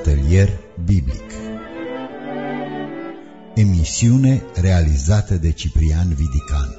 Atelier Biblic. Emisiune realizată de Ciprian Vidican.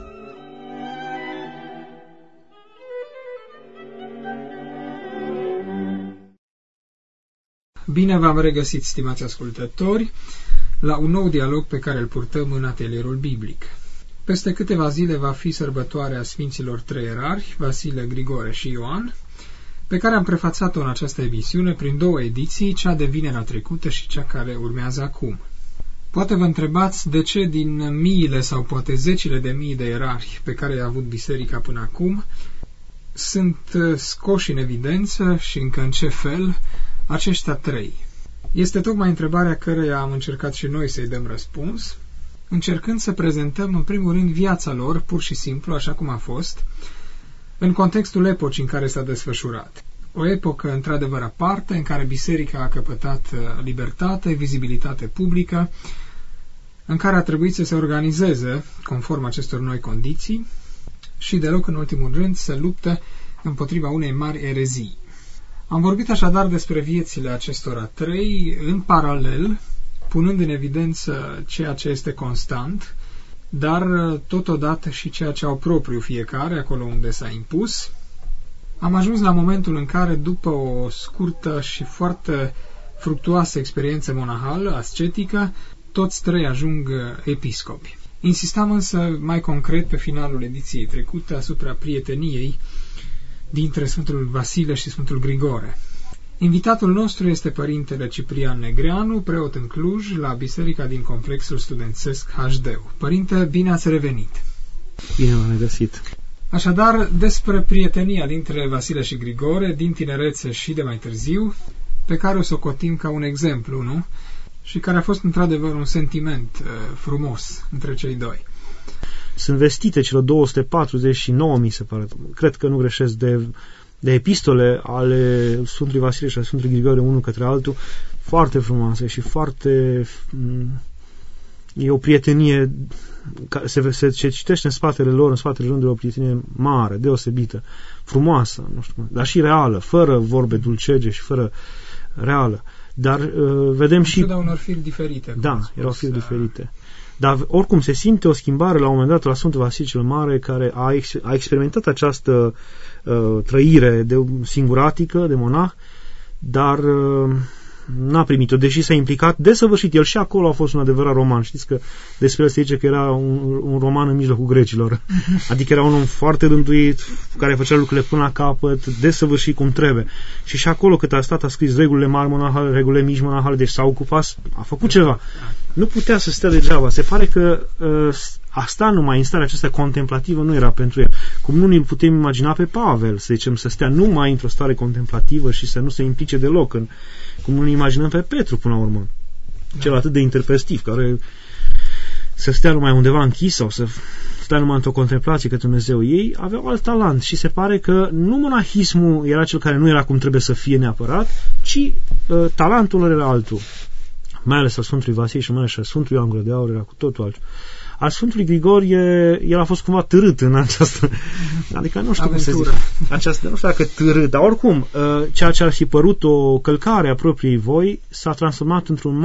Bine v-am regăsit, stimați ascultători, la un nou dialog pe care îl purtăm în Atelierul Biblic. Peste câteva zile va fi sărbătoarea Sfinților Trei Erari, Vasile, Grigore și Ioan, pe care am prefațat-o în această emisiune prin două ediții, cea de vinerea trecută și cea care urmează acum. Poate vă întrebați de ce din miile sau poate zecile de mii de erari pe care i-a avut biserica până acum sunt scoși în evidență și încă în ce fel aceștia trei. Este tocmai întrebarea căreia am încercat și noi să-i dăm răspuns, încercând să prezentăm în primul rând viața lor, pur și simplu, așa cum a fost, în contextul epocii în care s-a desfășurat. O epocă într-adevăr aparte, în care biserica a căpătat libertate, vizibilitate publică, în care a trebuit să se organizeze conform acestor noi condiții și deloc în ultimul rând să lupte împotriva unei mari erezii. Am vorbit așadar despre viețile acestora trei în paralel, punând în evidență ceea ce este constant, dar totodată și ceea ce au propriu fiecare, acolo unde s-a impus. Am ajuns la momentul în care, după o scurtă și foarte fructuoasă experiență monahală, ascetică, toți trei ajung episcopi. Insistam însă mai concret pe finalul ediției trecute asupra prieteniei dintre Sfântul Vasile și Sfântul Grigore. Invitatul nostru este părintele Ciprian Negreanu, preot în Cluj, la biserica din complexul studențesc HD. Părinte, bine ați revenit! Bine v-am regăsit! Așadar, despre prietenia dintre Vasile și Grigore, din tinerețe și de mai târziu, pe care o socotim ca un exemplu, nu? Și care a fost într-adevăr un sentiment frumos între cei doi. Sunt vestite cele 249, mi se pare, cred că nu greșesc, de epistole ale Sfântului Vasile și ale Sfântului Grigore unul către altul, foarte frumoase și foarte... E o prietenie, se citește în spatele lor, în spatele rândului, o prietenie mare, deosebită, frumoasă, nu știu, dar și reală, fără vorbe dulcege și fără reală. Dar vedem și... Da, unor firi diferite. Da, erau firi diferite. Dar oricum se simte o schimbare la un moment dat la Sfântul Vasile cel Mare, care a experimentat această trăire de singuratică, de monah, dar n-a primit-o, deși s-a implicat desăvârșit. El și acolo a fost un adevărat roman. Știți că despre el se zice că era un roman în mijlocul grecilor. Adică era un om foarte rânduit, care făcea lucrurile până la capăt, desăvârșit cum trebuie. Și acolo cât a stat, a scris regulile mari monahale, regulile mici monahale, deci s-a ocupat, a făcut ceva. Nu putea să stea degeaba. Se pare că a sta numai în starea aceasta contemplativă nu era pentru el. Cum nu ne-l putem imagina pe Pavel, să zicem, să stea numai într-o stare contemplativă și să nu se implice deloc în... Cum nu ne imaginăm pe Petru până la urmă. Da. Cel atât de interprestiv, care să stea numai undeva închis sau să stea numai într-o contemplație către Dumnezeu. Ei aveau alt talent și se pare că nu monahismul era cel care nu era cum trebuie să fie neapărat, ci talentul lor era altul. Mai ales al Sfântului Vasile și mai ales al Sfântului Ioan Gură de Aur era cu totul altceva. Al Sfântului Grigorie, el a fost cumva târât în această... Adică nu știu cum să zic. Această, nu știu dacă târât, dar oricum, ceea ce ar fi părut o călcare a propriei voi s-a transformat un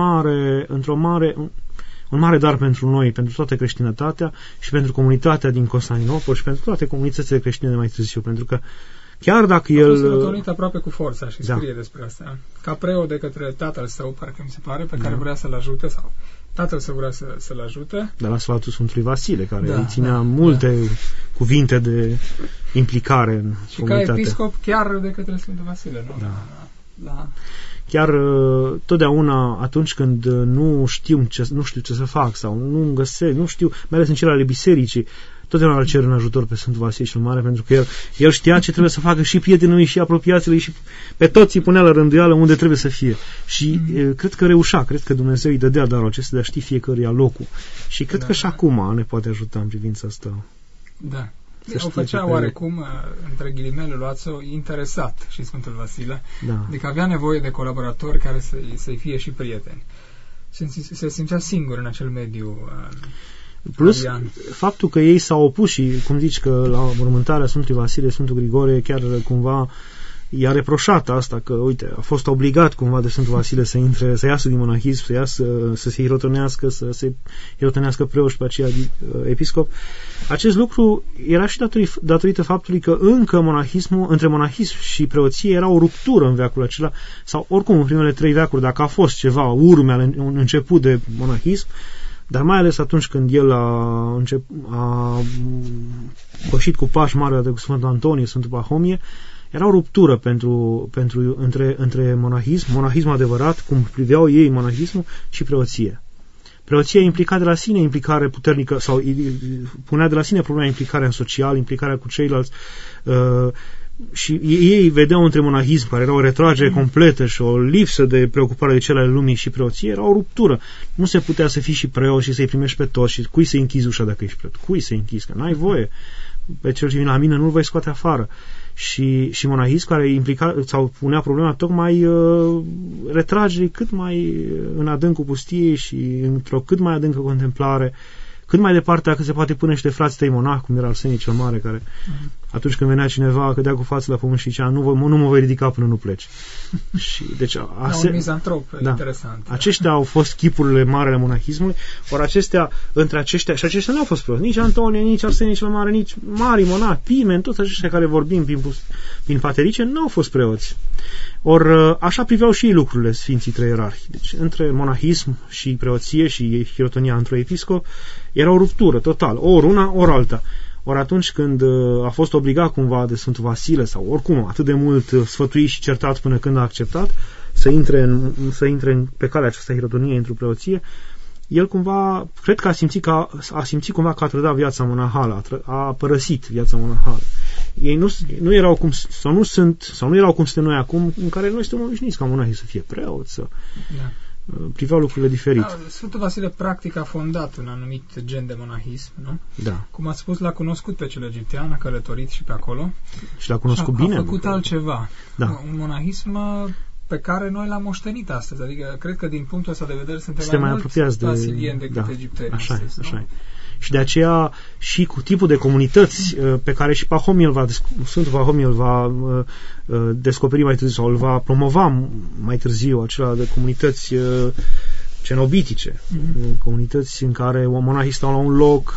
mare dar pentru noi, pentru toată creștinătatea și pentru comunitatea din Constantinopol și pentru toate comunitățile creștine de mai târziu, pentru că chiar dacă el... A fost rătonit aproape cu forța și scrie despre asta. Ca preot de către tatăl său, parcă mi se pare, pe care vrea să-l ajute sau... Tatăl să vrea să-l ajute. De la sfătul Sfântului Vasile, care îi ținea multe cuvinte de implicare în și comunitate. Ca episcop chiar de către Sfântul Vasile, nu? Da. Chiar totdeauna atunci când nu știu ce să fac sau nu găsesc, nu știu, mai ales în cele ale bisericii, totdeauna îl cer în ajutor pe Sfântul Vasile cel Mare, pentru că el știa ce trebuie să facă și prietenii lui și apropiații și pe toți îi punea la rânduială unde trebuie să fie. Și cred că reușea, cred că Dumnezeu îi dădea darul acesta de a ști fiecăruia locul. Și cred că și acum ne poate ajuta în privința asta. Da. O făcea oarecum, între ghilimele, luați-o, interesat și Sfântul Vasile. Da. Adică avea nevoie de colaboratori care să-i fie și prieteni. Se simțea singur în acel mediu. Plus, faptul că ei s-au opus și, cum zici, că la mormântarea Sfântului Vasile, Sfântul Grigore chiar cumva i-a reproșat asta, că, uite, a fost obligat cumva de Sfântul Vasile să iasă din monahism, să se hirotonească preot și pe aceea episcop. Acest lucru era și datorită faptului că încă între monahism și preoție era o ruptură în veacul acela, sau oricum în primele 3 veacuri, dacă a fost ceva urme ale un început de monahism, dar mai ales atunci când el a pășit cu pași mari de Sfântul Antonie, Sfântul Pahomie, era o ruptură între monahism adevărat, cum priveau ei monahismul, și preoție. Preoția implica de la sine implicare puternică, sau punea de la sine problema implicarea în social, implicarea cu ceilalți, și ei vedeau între monahism, care era o retragere completă și o lipsă de preocupare de cele ale lumii, și preoție, era o ruptură. Nu se putea să fii și preot și să-i primești pe toți, și cui să închizi ușa dacă ești preot? Cui să închizi? Că n-ai voie. Pe cel ce vine la mine nu-l voi scoate afară. Și monahism care implica sau punea problema tocmai retragerii cât mai în adâncul pustiei și într-o cât mai adâncă contemplare, cât mai departe dacă se poate pune și de frații tăi monah, cum era Arsenie cel Mare, care atunci când venea cineva cădea cu fața la pământ și zicea, nu mă voi ridica până nu pleci. Și deci un mizantrop, interesant. Aceștia au fost chipurile mari ale monahismului, ori între aceștia nu au fost preoți, nici Antonie, nici Arsenie cel Mare, nici mari monahi, Pimen, toți aceștia care vorbim prin paterice, nu au fost preoți. Ori așa priveau și ei lucrurile Sfinții Trei Ierarhi. Deci între monahism și preoție și hirotonia într-o episcop era o ruptură total, ori una, ori alta. Ori atunci când a fost obligat cumva de Sfântul Vasile, sau oricum atât de mult sfătuit și certat până când a acceptat să intre pe calea aceasta hirotonie într-o preoție, el cumva, cred că a simțit cumva că a trădat viața monahală, a părăsit viața monahală. Ei nu erau cum nu erau cum suntem noi acum, în care noi suntem obișnuiți ca monahii să fie preoți, să priveau lucrurile diferit. Sfântul Vasile practic a fondat un anumit gen de monahism, nu? Da. Cum ați spus, l-a cunoscut pe cel egiptean, a călătorit și pe acolo. Și l-a cunoscut bine. A făcut altceva. Da. Un monahism pe care noi l-am moștenit astăzi. Adică, cred că din punctul ăsta de vedere suntem mai apropiați de vasilieni decât egipteni astăzi. Așa. Și de aceea și cu tipul de comunități pe care și Sfântul Pahomie îl va descoperi mai târziu sau îl va promova mai târziu, acela de comunități cenobitice, comunități în care monahii stau la un loc,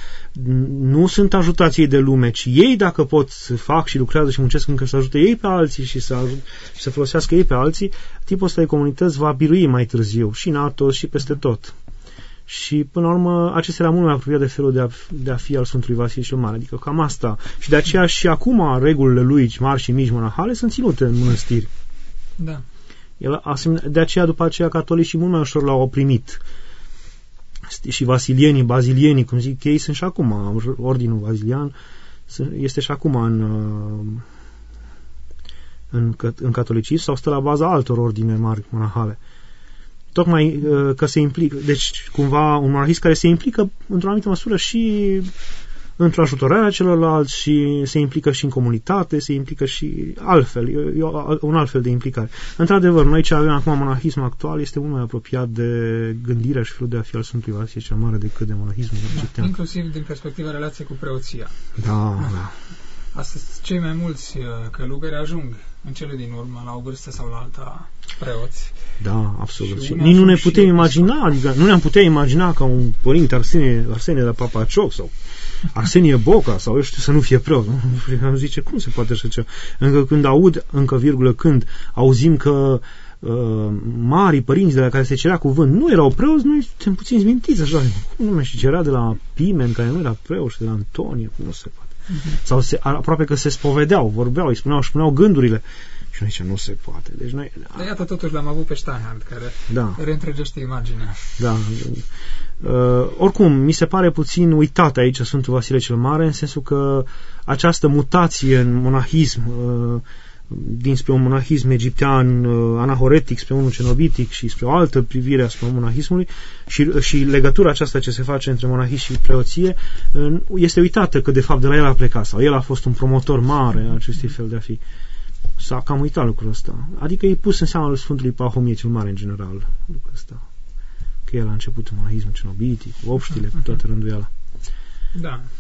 nu sunt ajutați ei de lume, ci ei, dacă pot, fac și lucrează și muncesc încă să ajute ei pe alții și să folosească ei pe alții. Tipul ăsta de comunități va birui mai târziu și în Atos și peste tot. Și până la urmă acesta era mult mai apropiat de felul de a fi al Sfântului Vasile cel Mare, adică cam asta. Și de aceea și acum regulile lui mari și mici monahale sunt ținute în mănăstiri. Da. De aceea după aceea catolicii mult mai ușor l-au oprimit. Și vasilienii, bazilienii, cum zic ei, sunt și acum, ordinul vasilian este și acum în catolicism sau stă la baza altor ordine mari monahale. Tocmai că se implică, deci cumva un monahist care se implică într-o anumită măsură și într-o ajutorare a celorlalți și se implică și în comunitate, se implică și altfel, un alt fel de implicare. Într-adevăr, noi ce avem acum monahism actual este mult mai apropiat de gândirea și felul de a fi al Sfântului Vasile cel Mare decât de monahismul egiptean. Inclusiv din perspectiva relației cu preoția. Da. Astăzi cei mai mulți călugări ajung în cele din urmă la o vârstă sau la alta preoți. Da, absolut. Și nici nu ne putem imagina, adică nu ne-am putea imagina ca un părinte Arsenie de Papacioc sau Arsenie Boca sau eu știu să nu fie preot. Am zice, cum se poate așa ceva? Când auzim că marii părinți de la care se cerea cuvânt nu erau preoți, noi suntem puțin zmintiți așa. Cum nume și cerea de la Pimen, care nu era preot, și de la Antonie, cum nu se poate. Sau aproape că se spovedeau, vorbeau, îi spuneau gândurile. Și noi ziceam, nu se poate. Deci noi, dar iată, totuși l-am avut pe Steinhardt, care reîntregește imaginea. Da. Oricum, mi se pare puțin uitat aici Sfântul Vasile cel Mare, în sensul că această mutație în monahism, dinspre un monahism egiptean anahoretic spre unul cenobitic și spre o altă privire asupra monahismului și legătura aceasta ce se face între monahism și preoție este uitată, că de fapt de la el a plecat sau el a fost un promotor mare a acestui fel de a fi. S-a cam uitat lucrul ăsta. Adică e pus în seama lui Sfântului Pahomie cel Mare în general lucrul ăsta. Că el a început monahismul cenobitic, obștile, cu toată rânduiala. Da.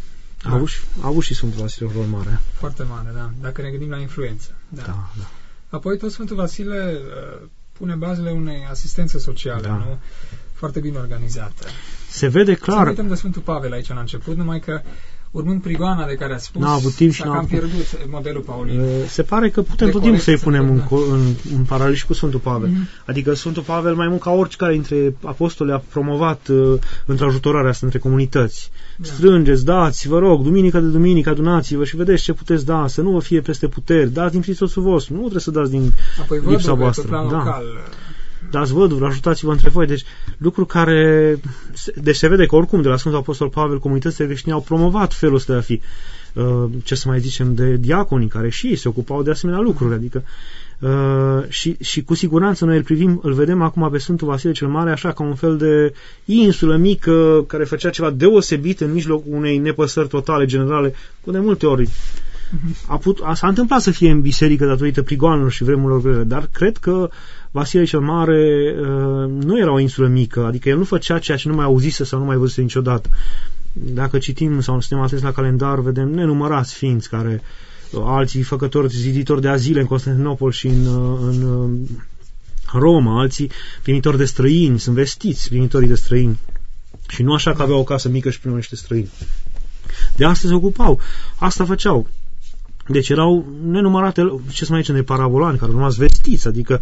A avut și Sfântul Vasile un rol mare. Foarte mare, da. Dacă ne gândim la influență. Da. Apoi tot Sfântul Vasile pune bazele unei asistențe sociale, nu? Foarte bine organizată. Se vede clar. Să uităm de Sfântul Pavel aici la început, numai că urmând prigoana de care ați spus, n-a avut timp și s-a cam pierdut modelul Paulin. Se pare că putem tot timpul să-i punem în paralel și cu Sfântul Pavel. Adică Sfântul Pavel, mai mult ca oricare dintre apostoli, a promovat într-ajutorarea asta între comunități. Strângeți, dați, vă rog, duminică de duminică, adunați-vă și vedeți ce puteți da, să nu vă fie peste puteri, dați din Hristosul vostru, nu trebuie să dați din lipsa voastră. Dați văduvă, ajutați-vă între voi. Deci, lucru care... Deci se vede că oricum de la Sfântul Apostol Pavel comunitățile creștine au promovat felul ăsta de a fi. Ce să mai zicem de diaconii care și se ocupau de asemenea lucruri. Adică și cu siguranță noi îl vedem acum pe Sfântul Vasile cel Mare așa ca un fel de insulă mică care făcea ceva deosebit în mijlocul unei nepăsări totale, generale, cu de multe ori. S-a întâmplat să fie în biserică datorită prigoanelor și vremurilor grele, dar cred că Vasile cel Mare nu era o insulă mică, adică el nu făcea ceea ce nu mai auzise sau nu mai văzuse niciodată. Dacă citim sau suntem atenți la calendar, vedem nenumărați sfinți care, alții făcători, ziditori de azile în Constantinopol și în Roma, alții primitori de străini, sunt vestiți primitorii de străini. Și nu așa că aveau o casă mică și primeau niște străini. De asta se ocupau, asta făceau. Deci erau nenumărate, ce să mai zicem, de parabolani care au rămas vestiți, adică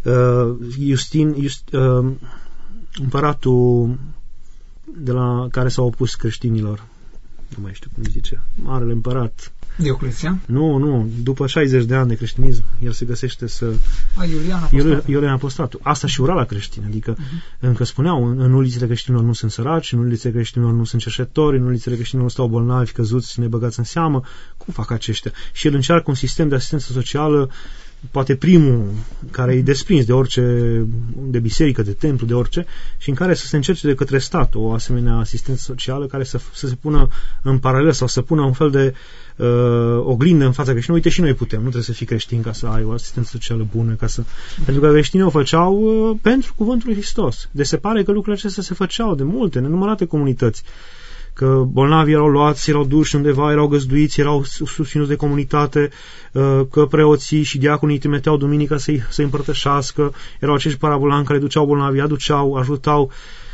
împăratul de la care s-au opus creștinilor, nu mai știu cum zice, marele împărat Dioclețian? Nu, după 60 de ani de creștinism el se găsește să... Iulian Apostatul. Asta și ura la creștini, adică încă spuneau, în ulițele creștinilor nu sunt săraci, în ulițele creștinilor nu sunt cerșetori, în ulițele creștinilor stau bolnavi, căzuți, nebăgați în seamă. Cum fac aceștia? Și el încearcă un sistem de asistență socială, poate primul care e desprins de orice, de biserică, de templu, de orice, și în care să se încerce de către stat o asemenea asistență socială care să se pună în paralel sau să pună un fel de oglindă în fața creștinilor. Uite, și noi putem, nu trebuie să fii creștin ca să ai o asistență socială bună, pentru că creștinii o făceau pentru cuvântul lui Hristos. Deci se pare că lucrurile acestea se făceau de multe, nenumărate comunități. Că bolnavii erau luați, erau duși undeva, erau găzduiți, erau susținuți de comunitate, că preoții și diaconii trimiteau duminica să-i împărtășească, erau acești parabolani care duceau bolnavii, aduceau, ajutau.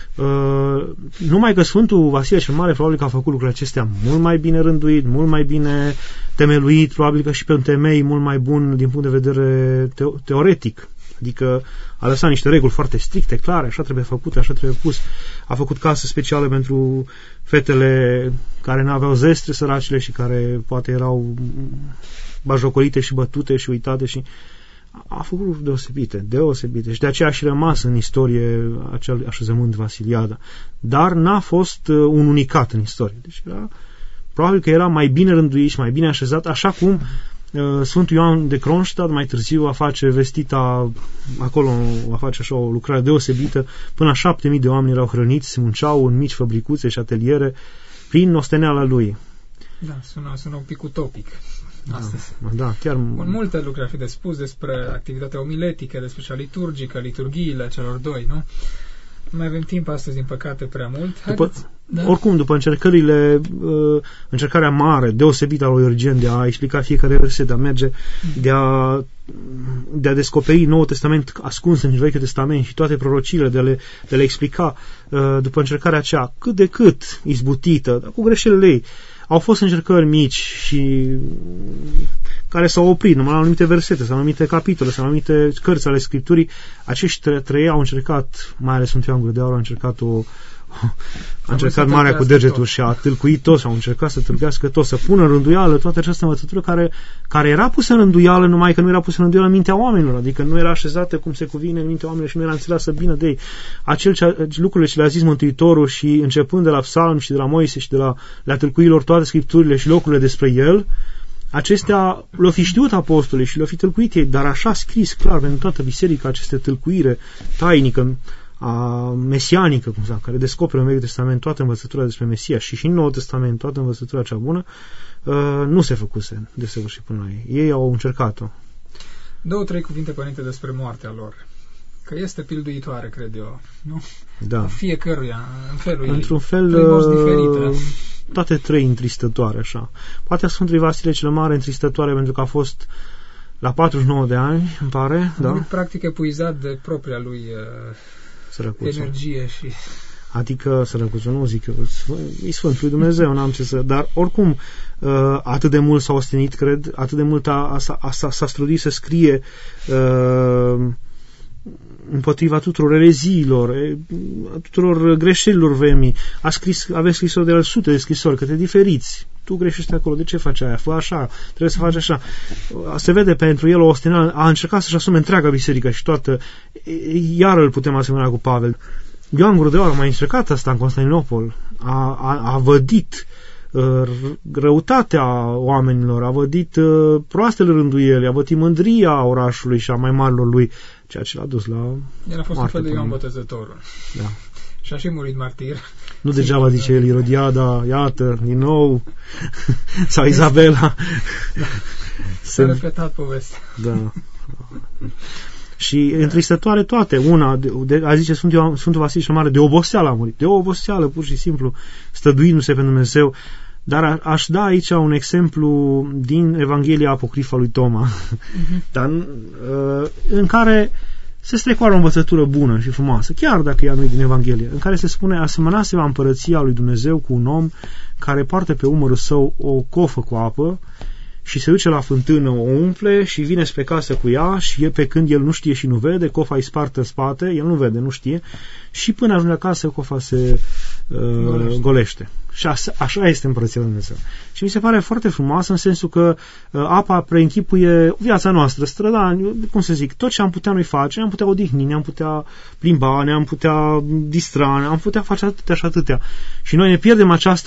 Numai că Sfântul Vasile cel Mare probabil că a făcut lucrurile acestea mult mai bine rânduit, mult mai bine temeluit, probabil că și pe un temei mult mai bun din punct de vedere teoretic. Adică a lăsat niște reguli foarte stricte, clare, așa trebuie făcute, așa trebuie pus. A făcut casă specială pentru fetele care n-aveau zestre, săracile, și care poate erau bajocorite și bătute și uitate, și a făcut lucruri deosebite. Și de aceea a și rămas în istorie acel așezământ Vasiliada. Dar n-a fost un unicat în istorie. Deci probabil că era mai bine rânduit și mai bine așezat, așa cum Sfântul Ioan de Kronstadt mai târziu va face vestita, acolo va face așa o lucrare deosebită, până la 7.000 de oameni erau hrăniți, se munceau în mici fabricuțe și ateliere prin osteneala lui. Da, sună un pic utopic astăzi. Da, chiar... Multe lucruri ar fi de spus despre activitatea omiletică, despre cea liturgică, liturghiile celor doi, nu? Nu mai avem timp astăzi, din păcate, prea mult. Oricum, după încercarea mare, deosebită a lui Origen de a explica fiecare verset, de a merge, de a descoperi Noul Testament ascuns în Vechiul Testament și toate prorociile, de a le explica, după încercarea aceea cât de cât izbutită, dar cu greșelile ei, au fost încercări mici și care s-au oprit numai la anumite versete, sau anumite capitole, sau anumite cărți ale Scripturii. Acești trei au încercat, mai ales Sfântul Ioan Gură de Aur, a încercat Marea cu degetul și a tâlcuit tot, și au încercat să tâlcuiască tot, să pună în rânduială toată această învățătură care era pusă în rânduială, numai că nu era pusă în rânduială în mintea oamenilor, adică nu era așezată cum se cuvine în mintea oamenilor și nu era înțeleasă bine de ei. Lucrurile ce le-a zis Mântuitorul, și începând de la Psalm și de la Moise și de la tâlcuilor toate Scripturile și locurile despre el, acestea le-au fi știut apostolii și le-au fi tâlcuit ei, dar așa scris clar pentru toată biserica aceste tâlcuire tainică, mesianică, care descoperă în Vechiul Testament toată învățătura despre Mesia și în Noul Testament toată învățătura cea bună, nu se făcuse de săvârșit până la ei. Ei au încercat-o. 2-3 cuvinte, părinte, despre moartea lor. Că este pilduitoare, cred eu, nu? Da. Fiecăruia, în felul Într-un fel, diferite. toate trei întristătoare, așa. Poate Sfântul Vasile cel Mare întristătoare pentru că a fost la 49 de ani, îmi pare, da? Practic epuizat de propria lui energie și... Adică, sărăcuțul, nu zic eu, e Sfântul lui Dumnezeu, n-am ce să... Dar, oricum, atât de mult s-a ostenit, cred, atât de mult s-a străduit să scrie împotriva tuturor ereziilor, tuturor greșelilor vremii. Aveți scrisori de el, sute de scrisori către diferiți. Tu greșești acolo, de ce faci aia? Fă așa, trebuie să faci așa. Se vede pentru el o ostenire, a încercat să-și asume întreaga biserică și toată, iar îl putem asemăna cu Pavel. Ioan Gură de Aur a mai încercat asta în Constantinopol. A vădit răutatea oamenilor, a vădit proastele rânduieli, a vădit mândria orașului și a mai marilor lui, ceea ce l-a dus la... El a fost un fel de Ioan Botezătorul. Da. Și a și murit martir. Nu degeaba zice el, Irodiada, iată, din nou, sau Izabela. Da. S-a repetat povestea. Da. Și întristătoare toate. Una, a zice Sfântul Vasile cel Mare, de oboseală a murit. De oboseală, pur și simplu, stăduindu-se pentru Dumnezeu. Dar aș da aici un exemplu din Evanghelia Apocrifa lui Toma, dar, în care se strecoară o învățătură bună și frumoasă, chiar dacă ea nu e din Evanghelie, în care se spune: asemănase-va împărăția lui Dumnezeu cu un om care poartă pe umărul său o cofă cu apă și se duce la fântână, o umple și vine spre casă cu ea și pe când el nu știe și nu vede, cofa îi spartă în spate, el nu vede, nu știe, și până ajunge acasă, cofa se golește. Și așa este împărăția lui Dumnezeu. Și mi se pare foarte frumoasă în sensul că apa preînchipuie viața noastră, strădani, cum să zic, tot ce am putea noi face, ne-am putea odihni, ne-am putea plimba, ne-am putea distra, ne-am putea face atâtea și atâtea. Și noi ne pierdem această,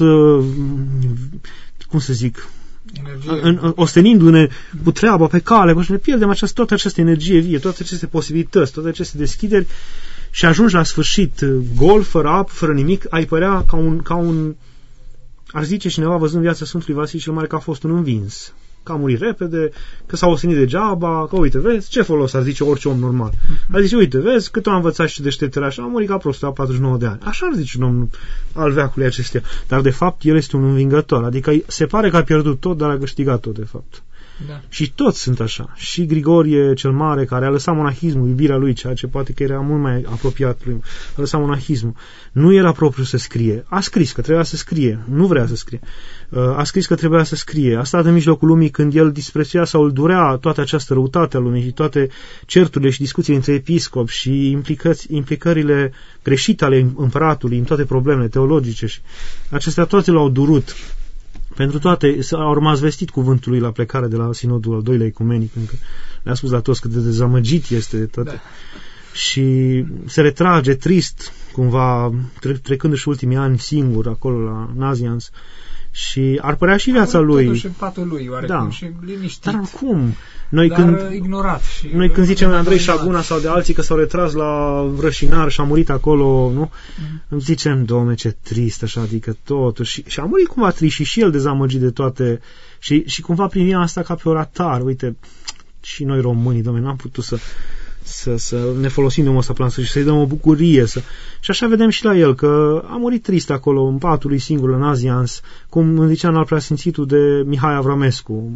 cum să zic, ostenindu-ne cu treaba pe cale, și ne pierdem toată această energie vie, toate aceste posibilități, toate aceste deschideri și ajungi la sfârșit gol, fără apă, fără nimic, ai părea ca un ar zice cineva văzând viața Sfântului Vasile cel Mare că a fost un învins, că a murit repede, că s-a ostenit degeaba, că uite, vezi, ce folos ar zice orice om normal. Ar zice, uite, vezi, cât am învățat și deșteptarea așa, a murit ca prostul la 49 de ani. Așa ar zice un om al veacului acestea. Dar de fapt el este un învingător, adică se pare că a pierdut tot, dar a câștigat tot de fapt. Da. Și toți sunt așa. Și Grigorie cel Mare, care a lăsat monahismul, iubirea lui, ceea ce poate că era mult mai apropiat lui, a lăsat monahismul. Nu era propriu să scrie. A scris că trebuia să scrie. Nu vrea să scrie. A scris că trebuia să scrie. A stat în mijlocul lumii când el disprețuia sau îl durea toată această răutate a lumii și toate certurile și discuțiile între episcopi și implicările greșite ale împăratului în toate problemele teologice. Și acestea toate l-au durut. Pentru toate au rămas vestit cuvântul lui la plecare de la sinodul al doilea ecumenic, încă le-a spus la toți cât de dezamăgit este toate. Da. Și se retrage trist, cumva, trecându-și ultimii ani singur acolo la Nazianz. Și ar părea și viața lui. Totuși în patul lui, oarecum, da. Și liniștit. Dar cum? Ignorat. Și noi când zicem de Andrei Șaguna sau de alții că s-au retras la Vrășinar și a murit acolo, nu? Îmi zicem, Doamne, ce trist așa, adică totuși. Și a murit cumva trist și el dezamăgit de toate. Și cumva primim asta ca pe oratar. Uite, și noi românii, Doamne, n-am putut să ne folosim de omul ăsta plan și să-i dăm o bucurie. Și așa vedem și la el, că a murit trist acolo, în patul lui singur, în Nazianz, cum zicea în al preasfințitul de Mihai Avramescu,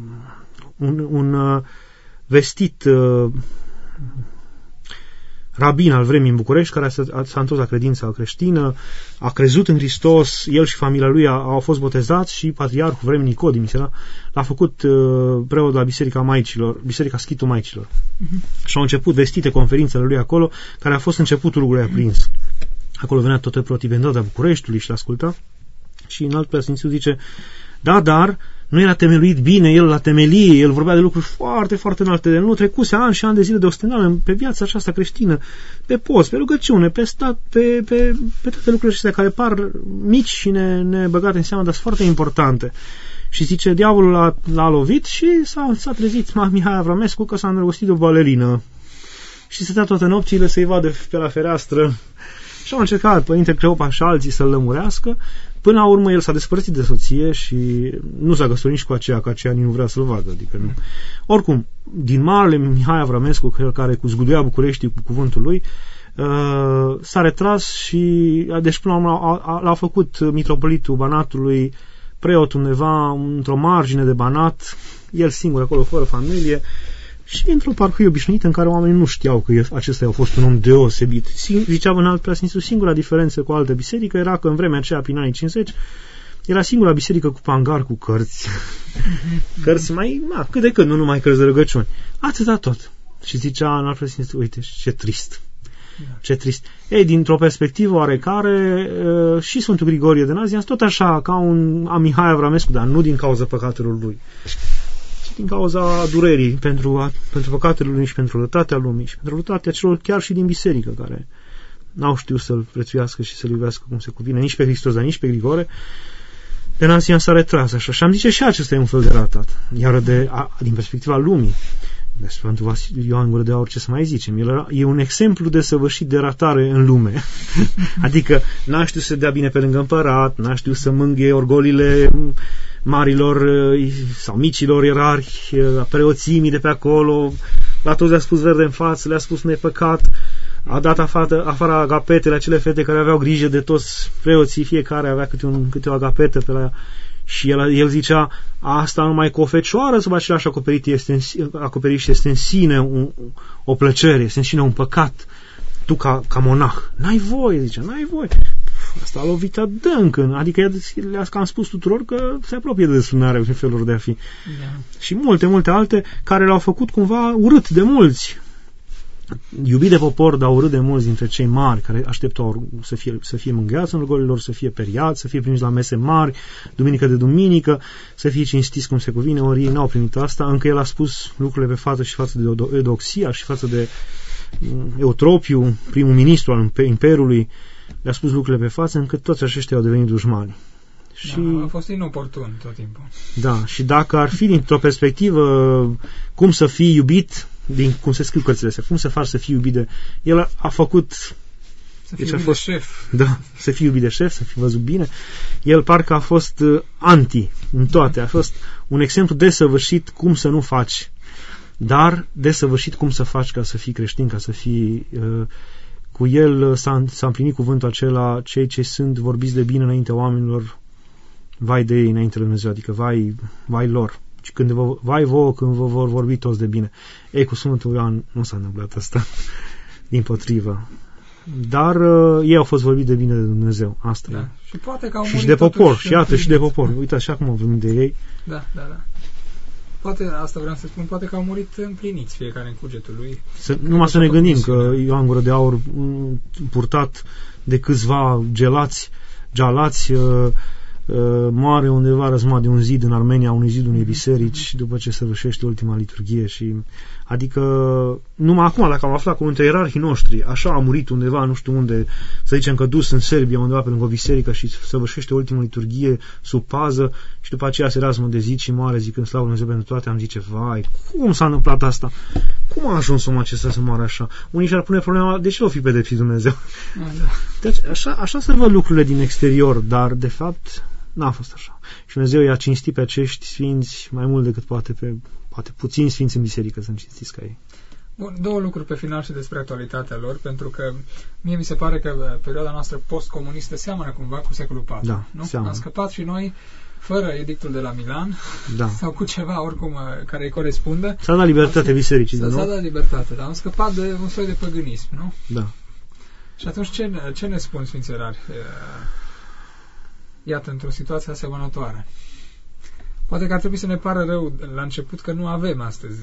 un vestit rabin al vremii în București, care s-a întors la credința creștină, a crezut în Hristos, el și familia lui au fost botezați și patriarhul vremii Nicodim l-a făcut preot la Biserica Maicilor, Biserica Schitul Maicilor. Și au început vestite conferințele lui acolo, care a fost începutul lucrului aprins. Acolo venea toată protivendata Bucureștiului și l-asculta. Și în alt preasfințiu zice, da, dar nu era temeluit bine, el la temelie, el vorbea de lucruri foarte, foarte înalte, de nu trecuse ani și ani de zile de ostenare pe viața aceasta creștină, pe post, pe rugăciune, pe stat, pe toate lucrurile acestea care par mici și nebăgate în seamă, dar sunt foarte importante. Și zice, diavolul l-a lovit și s-a trezit Mihai Avramescu că s-a îndrăgostit de o balerină. Și stătea toate nopțile să-i vadă pe la fereastră. Și au încercat Părinte Cleopa și alții să-l lămurească. Până la urmă el s-a despărțit de soție și nu s-a găsit nici cu aceea, că aceea nu vrea să-l vadă. Adică nu. Oricum, din marele Mihai Avramescu, care cu zguduia Bucureștii cu cuvântul lui, s-a retras și deci până la urmă l-a făcut mitropolitul Banatului preot undeva într-o margine de Banat, el singur acolo, fără familie, și într-o parcărie obișnuită în care oamenii nu știau că acesta a fost un om deosebit. Zicea în alt preasfințitul, singura diferență cu altă biserică era că în vremea aceea, prin anii 50, era singura biserică cu pangar cu cărți. Cărți mai, cât de cât, nu numai cărți de rugăciuni. Atâta tot. Și zicea în alt preasfințitul, uite, ce trist. Ce trist. Ei, dintr-o perspectivă oarecare, și Sfântul Grigorie de Nazianz, tot așa, ca un Mihai Avramescu, dar nu din cauza păcatelor lui, ci din cauza durerii pentru păcatele lui și pentru rătatea lumii și pentru rătatea celor chiar și din biserică, care n-au știut să-L prețuiască și să-L iubească cum se cuvine, nici pe Hristos, dar nici pe Grigore. De Nazianz s-a retras așa. Și am zice și acesta e un fel de ratat. Iar din perspectiva lumii, de Sfântul Ioan Gură de Aur, ce să mai zicem, e un exemplu de săvârșit de ratare în lume. Adică n-a știut să dea bine pe lângă împărat, n-a știut să mângâie orgolile marilor sau micilor ierarhi, preoțimii de pe acolo, la toți le-a spus verde în față, le-a spus nepăcat, a dat afară agapetele, acele fete care aveau grijă de toți preoții, fiecare avea câte o agapetă pe la ea. Și el zicea, asta numai cu o fecioară sub același acoperiș este în sine o plăcere, este în sine un păcat. Tu ca monah, n-ai voie, zicea, n-ai voie. Asta a lovit adânc, adică le-a cam spus tuturor că se apropie de desfrânarea în felul de a fi. Da. Și multe alte care l-au făcut cumva urât de mulți. Iubit de popor, dar urât de mulți dintre cei mari care așteptau să fie mângâiați în orgolilor, să fie periați, să fie primiți la mese mari, duminică de duminică, să fie cinstiți cum se cuvine, ori ei n-au primit asta, încă el a spus lucrurile pe față și față de Eudoxia și față de Eutropiu, primul ministru al Imperiului, le-a spus lucrurile pe față, încât toți aceștia au devenit dușmani. Și a fost inoportun tot timpul. Da, și dacă ar fi dintr-o perspectivă cum să fii iubit, din cum se scriu cărțile astea, cum să faci să fii iubit de... El a făcut... Să fii iubit de șef. Da, să fii iubit de șef, să fii văzut bine. El parcă a fost anti în toate. A fost un exemplu desăvârșit cum să nu faci, dar desăvârșit cum să faci ca să fii creștin, ca să fii... Cu el s-a împlinit cuvântul acela, cei ce sunt vorbiți de bine înaintea oamenilor, vai de ei înainte de Dumnezeu, adică vai lor. Vai vouă când vă vor vorbi toți de bine. Ei, cu Sfântul Ioan nu s-a întâmplat asta, dimpotrivă. Dar ei au fost vorbiți de bine de Dumnezeu, asta da. E. Și poate că au și de popor, și iată, și de popor. Uite așa cum au vorbit de ei. Da. Poate, asta vreau să spun, poate că au murit împliniți fiecare în cugetul lui. Numai să ne gândim că Ioan Gură de Aur, purtat de câțiva gealați, moare undeva răzmat de un zid în Armenia, unui zid unei biserici, după ce săvârșește ultima liturghie. Și adică numai acum, dacă am aflat că între ierarhii noștri așa a murit undeva, nu știu unde, să zicem că dus în Serbia undeva pe lângă o biserică și săvârșește ultima liturghie sub pază și după aceea se razmă de zi și moare zicând slavă Dumnezeu pentru toate, am zice, vai, cum s-a întâmplat asta? Cum a ajuns omul acesta să moară așa? Unii și-ar pune problema, de ce l-o fi pedepsit Dumnezeu? Da. Deci așa se văd lucrurile din exterior, dar de fapt n-a fost așa. Și Dumnezeu i-a cinstit pe acești sfinți mai mult decât poate puțini sfinți în biserică să-mi cinstiți ca ei. Bun, două lucruri pe final și despre actualitatea lor, pentru că mie mi se pare că perioada noastră postcomunistă seamănă cumva cu secolul IV. Da, nu? Seamănă. Am scăpat și noi fără edictul de la Milan, da. Sau cu ceva oricum care îi corespundă. S-a dat libertate bisericii. S-a dat libertate, dar am scăpat de un soi de păgânism, nu? Da. Și atunci ce ne spun Sfinții Rari? Iată, într-o situație asemănătoare. Poate că ar trebui să ne pară rău la început că nu avem astăzi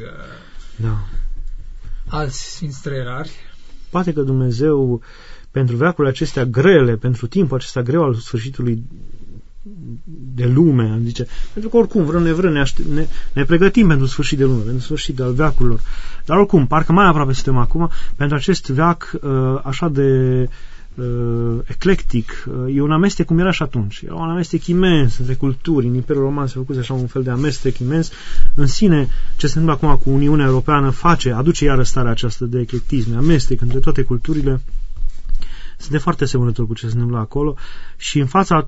alți Sfinți Trei Rari. Poate că Dumnezeu, pentru veacurile acestea grele, pentru timpul acesta greu al sfârșitului de lume, zice, pentru că oricum, vrem nevrem, ne pregătim pentru sfârșit de lume, pentru sfârșit al veacurilor. Dar oricum, parcă mai aproape suntem acum, pentru acest veac așa de eclectic, e un amestec cum era și atunci. Era un amestec imens între culturi. În Imperiul Roman se făcuse așa un fel de amestec imens. În sine, ce se întâmplă acum cu Uniunea Europeană aduce iară starea aceasta de eclectism, amestec între toate culturile. Suntem foarte asemănători cu ce se întâmplă acolo și în fața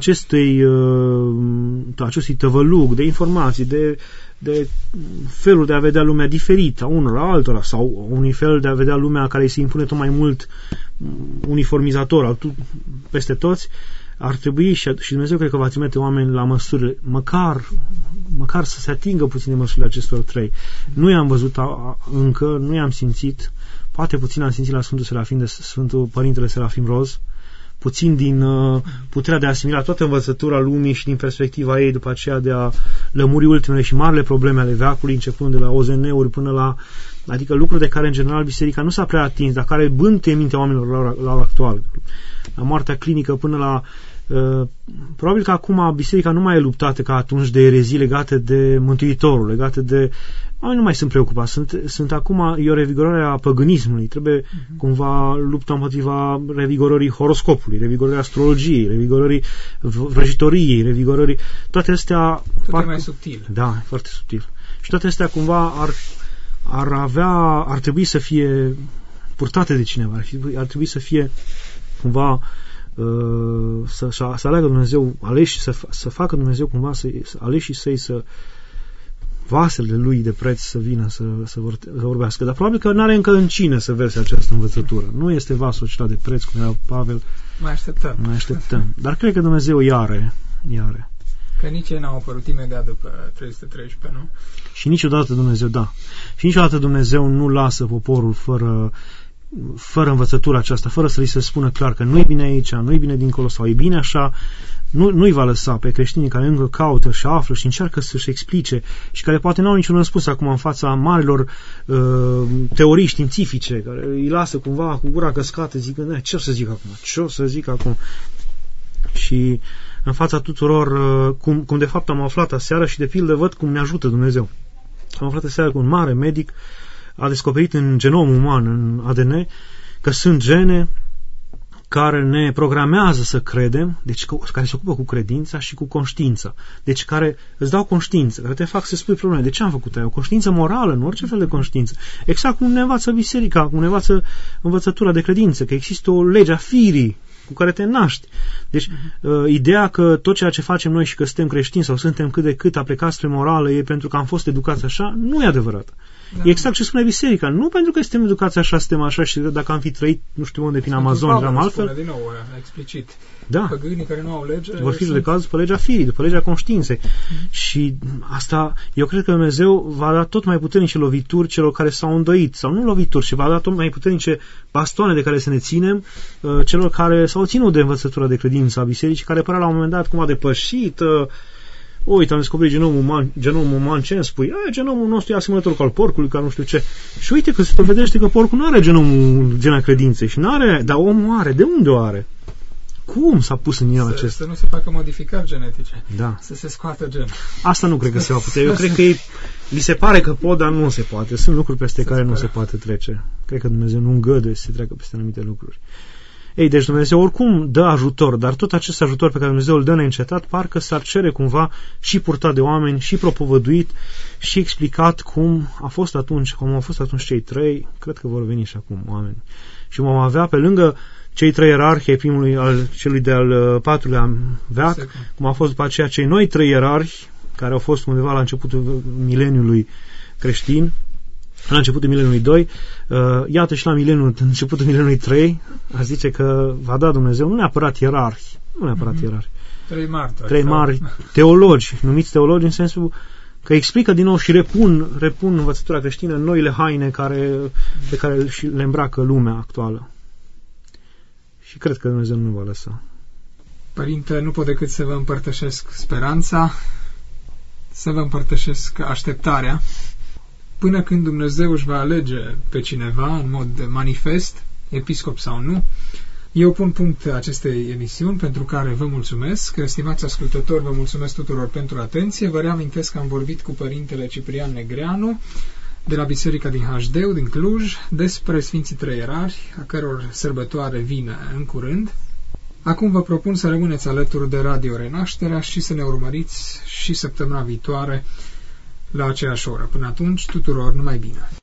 acestui tăvălug de informații, de felul de a vedea lumea diferită a unor la altora sau unui fel de a vedea lumea care se impune tot mai mult uniformizator peste toți, ar trebui și Dumnezeu cred că va trimite oameni la măsuri, măcar să se atingă puțin de măsurile acestor trei. Nu i-am văzut încă, nu i-am simțit, poate puțin am simțit la Sfântul Părintele Serafim Roz, puțin din puterea de a asimila toată învățătura lumii și din perspectiva ei după aceea de a lămuri ultimele și marile probleme ale veacului, începând de la OZN-uri până la, adică lucruri de care în general biserica nu s-a prea atins, dar care bântuie mintea oamenilor la ora actuală. La moartea clinică până la probabil că acum biserica nu mai e luptată ca atunci de erezii legate de Mântuitorul, legate de oamenii nu mai sunt preocupați, sunt acum e o revigorare a păgânismului, trebuie cumva lupta împotriva revigorării horoscopului, revigorării astrologiei, revigorării vrăjitoriei, revigorării, toate astea mai subtil. Da, foarte subtil. Și toate astea cumva ar trebui să fie purtate de cineva, ar trebui să fie cumva să aleagă Dumnezeu aleși, să facă Dumnezeu cumva să aleși săi, să vasele lui de preț să vină să vorbească. Dar probabil că nu are încă în cine să verse această învățătură. Nu este vasul acela de preț, cum era Pavel. Mai așteptăm. Dar cred că Dumnezeu i-are. Că nici ei n-au apărut imediat după 313, nu? Și niciodată Dumnezeu, da. Și niciodată Dumnezeu nu lasă poporul fără învățătura aceasta, fără să li se spună clar că nu-i bine aici, nu-i bine dincolo sau e bine așa, nu-i va lăsa pe creștinii care încă caută și află și încearcă să-și explice și care poate n-au niciun răspuns acum în fața marilor teorii științifice, care îi lasă cumva cu gura căscată zicând, ce o să zic acum? Și în fața tuturor, cum de fapt am aflat aseară și de pildă văd cum ne ajută Dumnezeu. Am aflat aseară cu un mare medic a descoperit în genomul uman, în ADN, că sunt gene care ne programează să credem, deci care se ocupă cu credința și cu conștiința, deci care îți dau conștiință, care te fac să spui probleme. De ce am făcut aia? O conștiință morală, nu orice fel de conștiință. Exact cum ne învață biserica, cum ne învață învățătura de credință, că există o lege a firii cu care te naști. Deci, ideea că tot ceea ce facem noi și că suntem creștini sau suntem cât de cât aplicați spre morală e pentru că am fost educați așa, nu e adevărat. Da. E exact ce spune biserica. Nu pentru că suntem educați așa, suntem așa și dacă am fi trăit, nu știu unde, prin Amazon, eram altfel. Din nou, explicit. Da. Păgânii care nu au lege vor fi judecați după legea firii, după legea conștiinței. Și asta, eu cred că Dumnezeu va da tot mai puternice lovituri celor care s-au îndoit, sau nu lovituri, ci va da tot mai puternice bastoane de care să ne ținem celor care s-au ținut de învățătura de credință a bisericii, care părea la un moment dat cum a depășit. Uite, am descoperit genomul uman, ce îmi spui? Genomul nostru e asemănător cu al porcului, ca nu știu ce. Și uite că se dovedește că porcul nu are gena credinței și nu are, dar omul are. De unde o are? Cum s-a pus în el acesta? Să nu se facă modificări genetice. Da. Să se scoată gen. Asta nu cred că se va putea. Eu cred că li se pare că pot, dar nu se poate. Sunt lucruri peste care nu se poate trece. Cred că Dumnezeu nu îngăduie să se treacă peste anumite lucruri. Ei, deci Dumnezeu oricum dă ajutor, dar tot acest ajutor pe care Dumnezeu îl dă neîncetat, parcă s-ar cere cumva și purtat de oameni, și propovăduit, și explicat cum a fost atunci cei trei, cred că vor veni și acum oameni. Și vom avea pe lângă cei trei ierarhi, celui de-al patrulea veac, cum a fost după aceea cei noi trei ierarhi, care au fost undeva la începutul mileniului creștin, la începutul mileniului 2, iată și la începutul mileniului 3, a zice că va da Dumnezeu, nu neapărat ierarhi, trei mari teologi, numiți teologi în sensul că explică din nou și repun învățătura creștină în noile haine pe care le îmbracă lumea actuală. Și cred că Dumnezeu nu va lăsa. Părinte, nu pot decât să vă împărtășesc speranța, să vă împărtășesc așteptarea, până când Dumnezeu își va alege pe cineva în mod manifest, episcop sau nu. Eu pun punct acestei emisiuni, pentru care vă mulțumesc. Stimați ascultători, vă mulțumesc tuturor pentru atenție. Vă reamintesc că am vorbit cu Părintele Ciprian Negreanu de la Biserica din Hașdeu, din Cluj, despre Sfinții Trei Ierarhi, a căror sărbătoare vine în curând. Acum vă propun să rămâneți alături de Radio Renașterea și să ne urmăriți și săptămâna viitoare la aceeași oră. Până atunci, tuturor numai bine!